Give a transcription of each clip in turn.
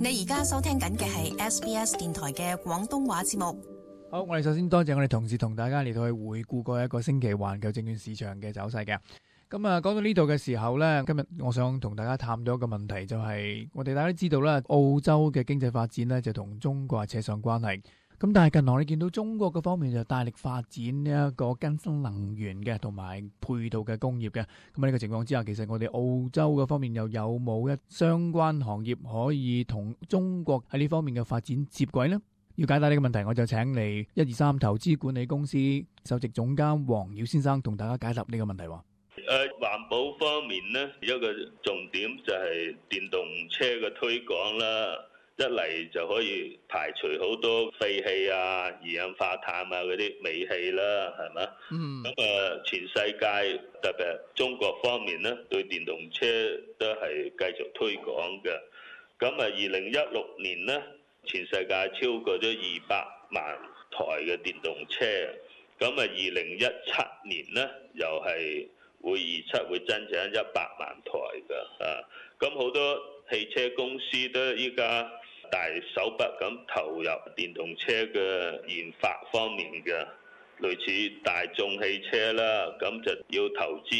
你而家收聽緊嘅係 SBS 電台嘅廣東話節目。 好，我哋首先多謝我哋同事同大家嚟到去回顧過一個星期環球證券市場嘅走勢嘅。咁講到呢度嘅時候呢，今日我想同大家探討一個問題，就係我哋大家都知道啦，澳洲嘅經濟發展呢就同中國係扯上關係。咁但係近來你見到中國嘅方面就大力發展呢一個更新能源嘅同埋配套嘅工業嘅。咁喺呢個情況之下，其實我哋澳洲嘅方面又有冇一相關行業可以同中國喺呢方面嘅發展接軌呢？要解答呢個問題，我就請嚟123投資管理公司首席總監黃耀先生同大家解答呢個問題。 環保方面呢，一個重點就係電動車嘅推廣啦。一嚟就可以排除好多廢氣啊、二氧化碳啊嗰啲尾氣啦，係嘛？咁全世界特別係中國方面呢，對電動車都係繼續推廣嘅。咁2016年呢，全世界超過咗200萬台嘅電動車。咁2017年呢，又係會預測會增長100萬台嘅。咁好多汽車公司都依家大手筆咁投入電動車嘅研發方面嘅，類似大眾汽車啦，咁就要投資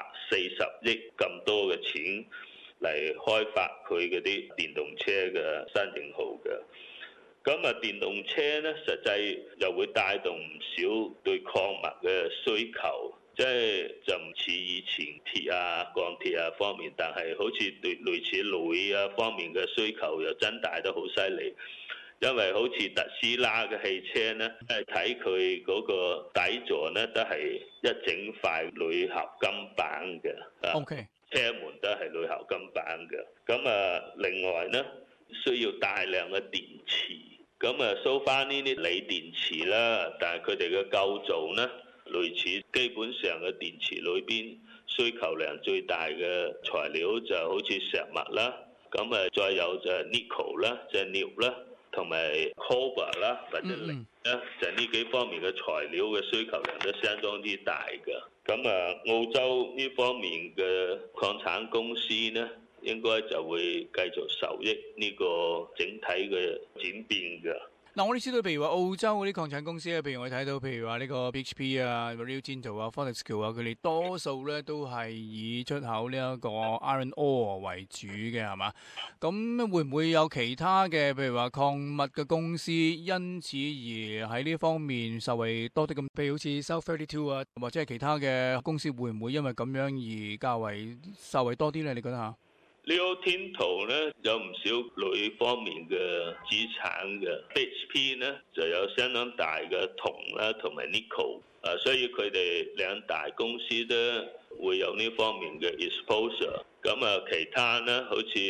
240億咁多嘅錢嚟開發佢嗰啲電動車嘅新型號嘅。咁電動車呢，實際又會帶動唔少對礦物嘅需求。即係就唔似以前鐵啊、鋼鐵啊方面，但係好似對類似鋁啊方面嘅需求又增大得好犀利。因為好似特斯拉嘅汽車呢，睇佢嗰個底座呢，都係一整塊鋁合金板嘅。 OK， 車門都係鋁合金板嘅。咁另外呢，需要大量嘅電池。咁收翻呢啲鋰電池啦，但係佢哋嘅構造呢，類似基本上嘅電池裏邊需求量最大嘅材料就好似石墨啦，咁再有就係 nickel 啦，即係鎳啦，同埋 cobalt 啦或者鋰啦，就呢幾方面嘅材料嘅需求量都相當之大嘅。咁澳洲呢方面嘅礦產公司呢，應該就會繼續受益呢個整體嘅轉變嘅。 嗱，我哋知道，譬如話澳洲嗰啲礦產公司咧，譬如我哋睇到，譬如話呢個 BHP 啊、Rio Tinto 啊、Fortescue 啊，佢哋多數咧都係以出口呢一個 iron ore 為主嘅，係嘛？咁會唔會有其他嘅，譬如話礦物嘅公司，因此而喺呢方面受惠多啲咁？譬如好似 South32 啊，或者係其他嘅公司，會唔會因為咁樣而較為受惠多啲咧？你覺得嚇 Rio Tinto 咧有唔少鋁方面嘅資產嘅 ，BHP 咧就有相當大嘅銅啦同埋 nickel， 所以佢哋兩大公司都會有呢方面嘅 exposure。咁其他咧好似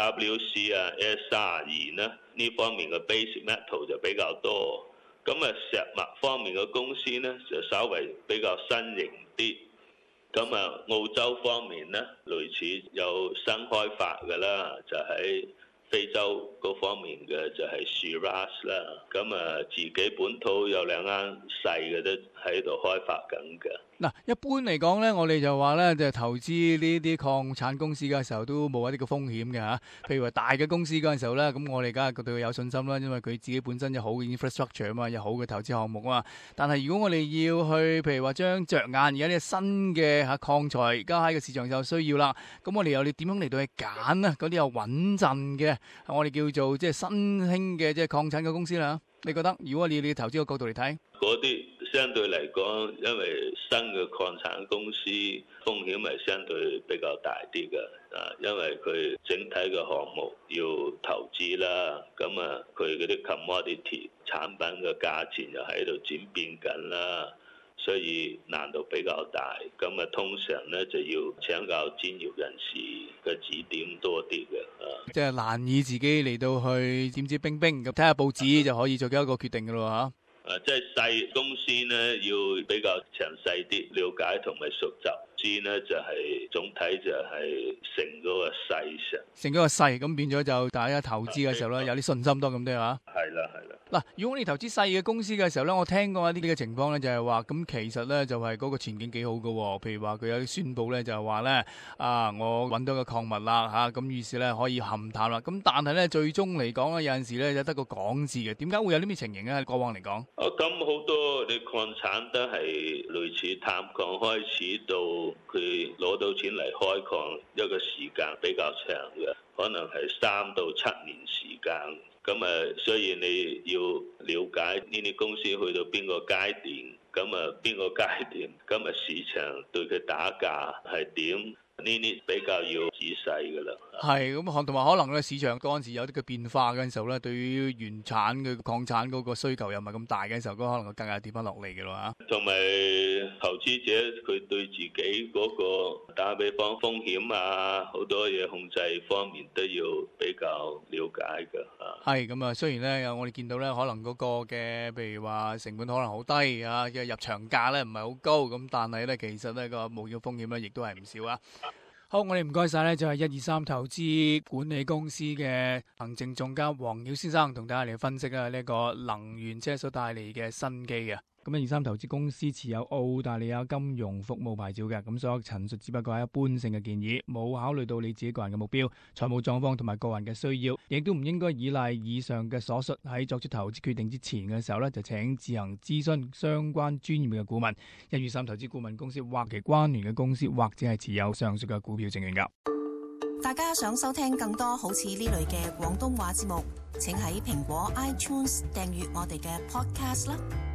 AWC 啊、S32咧呢方面嘅 base metal 就比較多。咁石墨方面嘅公司咧就稍微比較新型啲。咁澳洲方面呢，類似有新開發嘅啦，就喺非洲嗰方面嘅就係 Shiraz 啦。咁自己本土有兩間細嘅都喺度開發緊嘅。 嗱，一般嚟講咧，我哋就話咧，就投資呢啲礦產公司嘅時候都冇一啲嘅風險嘅嚇。譬如話大嘅公司嗰陣時候咧，咁我哋梗係對佢有信心啦，因為佢自己本身有好嘅 infrastructure 啊嘛，有好嘅投資項目啊嘛。但係如果我哋要去，譬如話將着眼而家呢個新嘅礦材，而家喺個市場有需要啦，咁我哋又點樣嚟到去揀啊？嗰啲又穩陣嘅，我哋叫做即係新興嘅即係礦產嘅公司啦。你覺得如果你投資嘅角度嚟睇， 嗰啲相對嚟講，因為新嘅礦產公司風險係相對比較大啲嘅，因為佢整體嘅項目要投資啦，咁佢嗰啲 commodity 產品嘅價錢又喺度轉變緊啦，所以難度比較大。咁通常咧就要請教專業人士嘅指點多啲嘅， 即係難以自己嚟到去點知冰冰咁睇下報紙就可以做一個決定嘅咯嚇。 即係細公司咧，要比較詳細啲了解同埋熟習。知咧就係總體就係成嗰個勢上， 成嗰個勢咁變咗就大家投資嘅時候咧有啲信心多咁啲嚇。 係啦係啦。 嗱，如果你投資細嘅公司嘅時候咧，我聽過一啲嘅情況咧，就係話咁其實咧就係嗰個前景幾好嘅喎。譬如話佢有啲宣佈咧，就係話咧我揾到個礦物啦嚇，咁於是咧可以勘探啦。咁但係咧最終嚟講咧，有陣時咧就得個講字嘅。點解會有呢啲情形咧？過往嚟講， 咁好多啲礦產都係類似探礦開始到佢攞到錢嚟開礦一個時間比較長嘅，可能係3到7年時間。咁所以你要了解呢啲公司去到邊個階段，咁邊個階段，今日市場對佢打價係點？呢啲比較要仔細噶啦。 係咁，同埋可能咧市場嗰陣時有啲嘅變化嘅時候咧，對於原產嘅礦產嗰個需求又唔係咁大嘅時候，可能個價格跌翻落嚟嘅咯嚇。同埋投資者佢對自己嗰個打比方風險啊，好多嘢控制方面都要比較了解嘅嚇。 係咁啊，雖然咧我哋見到咧可能嗰個嘅譬如話成本可能好低啊，嘅入場價咧唔係好高，咁但係咧其實咧個冒險風險咧亦都係唔少啊。好，我哋唔該晒咧，就係123投資管理公司嘅行政總監黃耀先生，同大家嚟分析啊呢個能源車所帶嚟嘅新機啊。咁123投資公司持有澳大利亞金融服務牌照嘅，咁所有陳述只不過係一般性嘅建議，冇考慮到你自己個人嘅目標、財務狀況同埋個人嘅需要，亦都唔應該依賴以上嘅所述。喺作出投資決定之前嘅時候咧，就請自行諮詢相關專業嘅顧問。123投資顧問公司或其關聯嘅公司，或者係持有上述嘅股票證券噶。 大家想收聽更多好似呢類嘅廣東話節目，請喺蘋果 iTunes 訂閱我哋嘅 Podcast 啦。